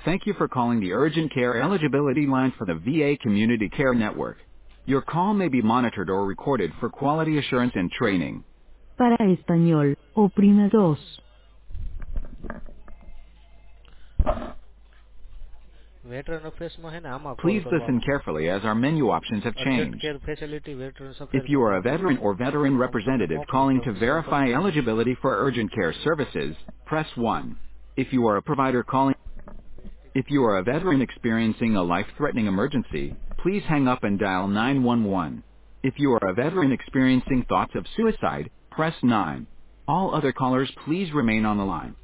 Thank you for calling the Urgent Care Eligibility Line for the VA Community Care Network. Your call may be monitored or recorded for quality assurance and training. Para español, oprima dos. Veteran અફેર્સમાં હે ને આમાં call Please listen કરવાનો. carefully as our menu options have urgent changed. Care facility veterans If અફેર્સમાં you are a કરવાનો. veteran or veteran હું તમને representative મોકલી calling દઉં to સૌ verify પ્રથમ. eligibility for urgent care services, press 1. If you are a provider calling If you are a veteran experiencing a life-threatening emergency, please hang up and dial 911. If you are a veteran experiencing thoughts of suicide, press 9. All other callers please remain on the line.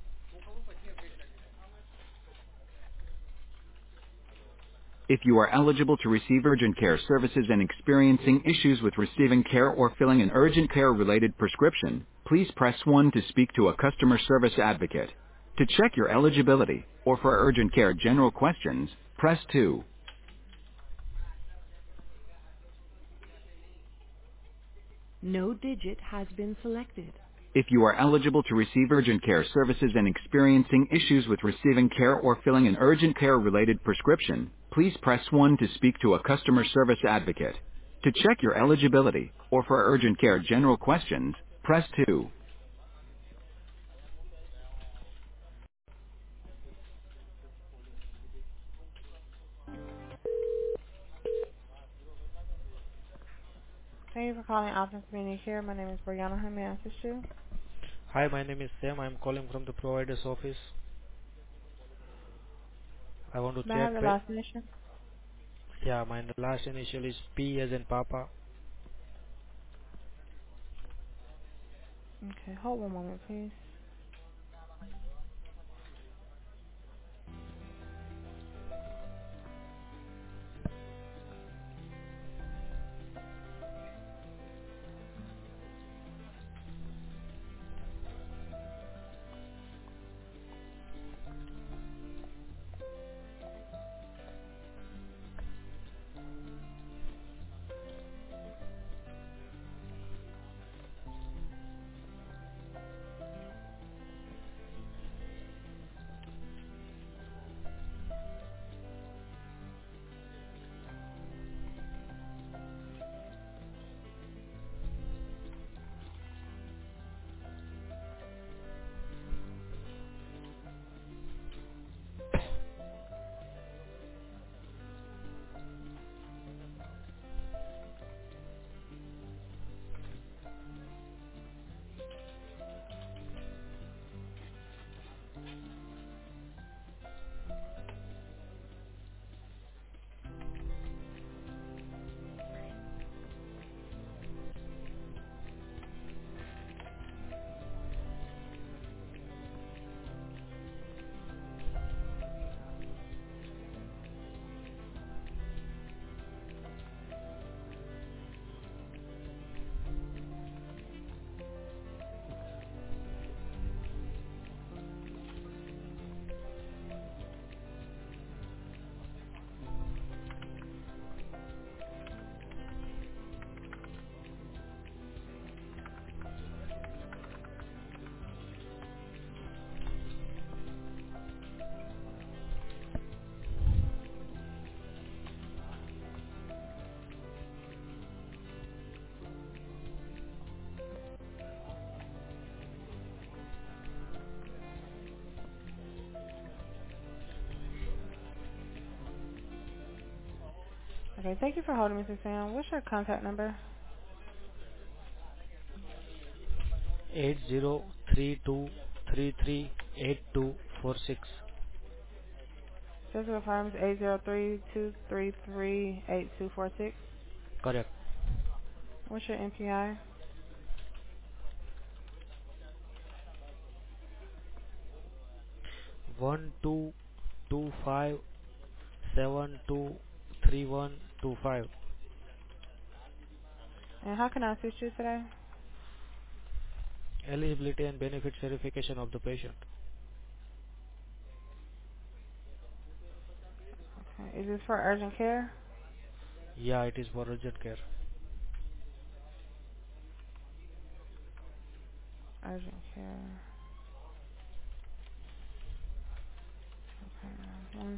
If you are eligible to receive urgent care services and experiencing issues with receiving care or filling an urgent care-related prescription, please press 1 to speak to a customer service advocate. To check your eligibility, or for urgent care general questions, press 2. No digit has been selected. If you are eligible to receive urgent care services and experiencing issues with receiving care or filling an urgent care-related prescription, please press 1 to speak to a customer service advocate. To check your eligibility, or for urgent care general questions, press 2. Hi, my name is Sam. I'm calling from the provider's office. I want to check. Yeah, my last initial is P as in Papa. Okay, thank you for holding, Mr. Sam. What's your contact number? 8032338246. Just to confirm, it's 803-233-8246. Correct. What's your NPI? 1225723125. And how can I assist you today? Eligibility and benefit verification of the patient. Okay. Is this for urgent care? Yeah, it is for urgent care. Urgent care. Okay. One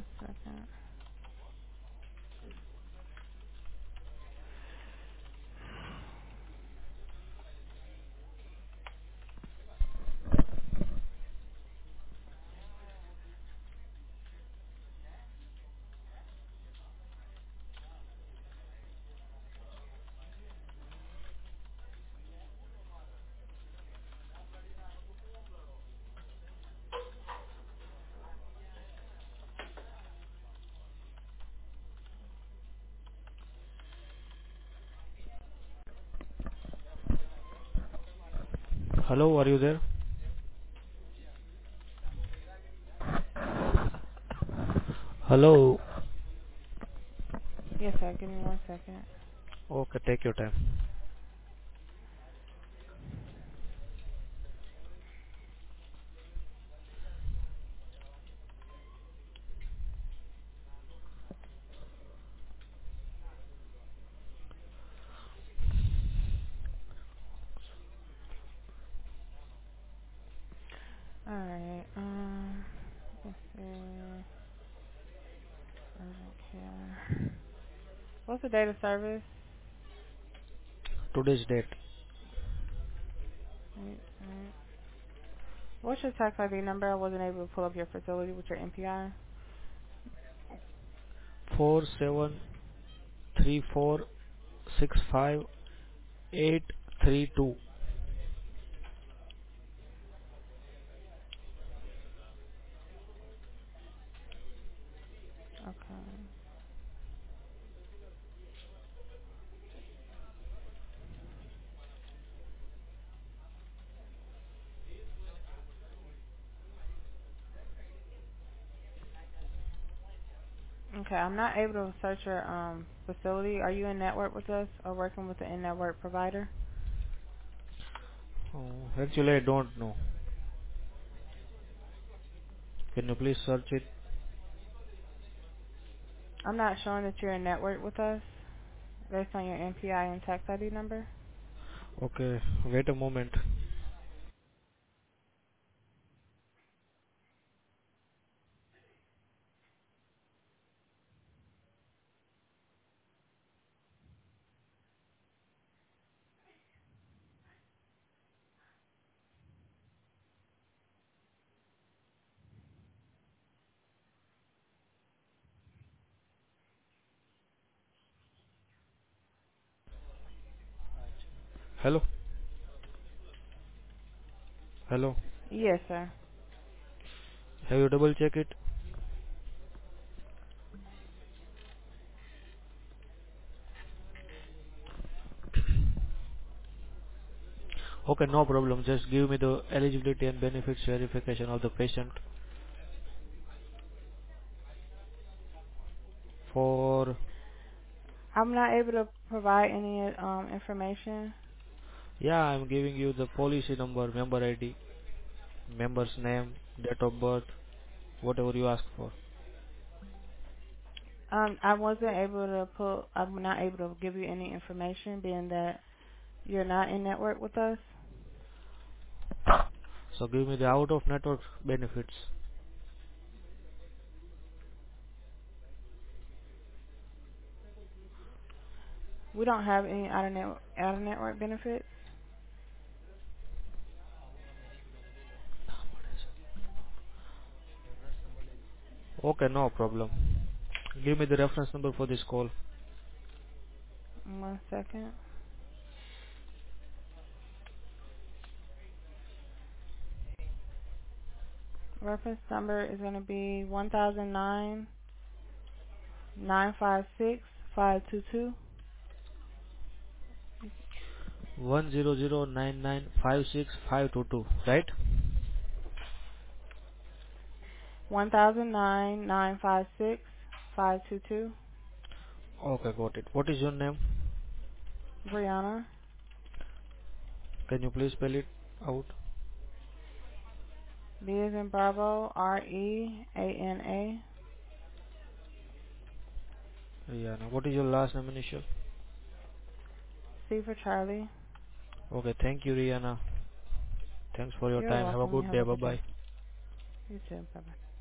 Hello, are you there? Hello. Yes, sir. Give me 1 second. Okay, take your time. All right. Let's see. Urgent care. What's the date of service? Today's date Right, right. What's your tax ID number? I wasn't able to pull up your facility with your NPI. 473465 832. Okay. Okay, I'm not able to search your facility. Are you in network with us or working with an in-network provider? Actually, I don't know. Can you please search it? I'm not showing that you're in network with us based on your NPI and tax ID number. Okay, wait a moment. Hello? Hello? Yes, sir. Have you double check it? Okay, no problem. Just give me the eligibility and benefits verification of the patient for... I'm not able to provide any information. Yeah, I'm giving you the policy number, member ID, member's name, date of birth, whatever you ask for. I wasn't able to pull. I'm not able to give you any information, being that you're not in network with us. So give me the out of network benefits. We don't have any out of network benefits. Okay, no problem. Give me the reference number for this call. 1 second. Reference number is going to be 1009 956 522. 100995652, right? 1009 956 522. Okay, got it. What is your name? Brianna. Can you please spell it out? B as in Bravo. REANA. Rihanna. What is your last name initial? C for Charlie. Okay, thank you, Rihanna. Thanks for your You're time. Have a welcome. You good have day. a good Bye-bye. day. You too. Bye bye.